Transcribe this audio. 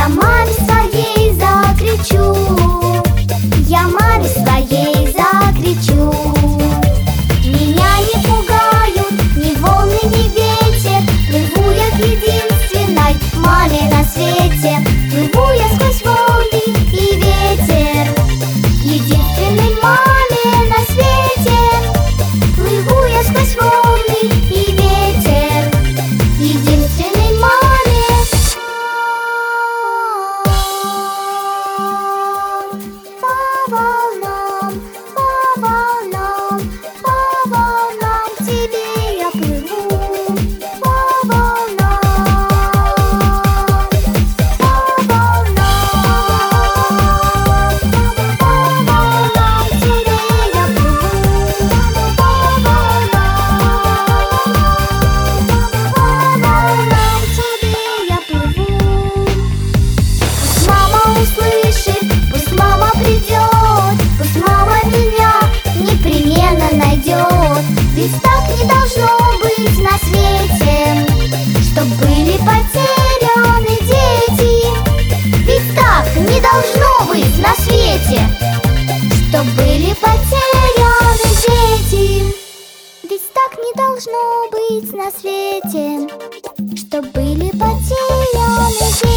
Я маме своей закричу, я маме своей закричу. Меня не пугают ни волны, ни ветер. Плыву я к единственной маме на свете. Плыву я сквозь волны и ветер, единственной маме на свете. Плыву я сквозь волны и ветер, единственной маме. По волнам, по волнам, по волнам к тебе я плыву. По волнам, по волнам, по волнам к тебе я плыву. По волнам к тебе я плыву. Пусть мама услышит, пусть мама придет, пусть мама меня непременно найдет. Ведь так не должно быть на свете, чтоб были потеряны дети. Ведь так не должно быть на свете, чтоб были потеряны дети. Ведь так не должно быть на свете, чтоб были потеряны дети.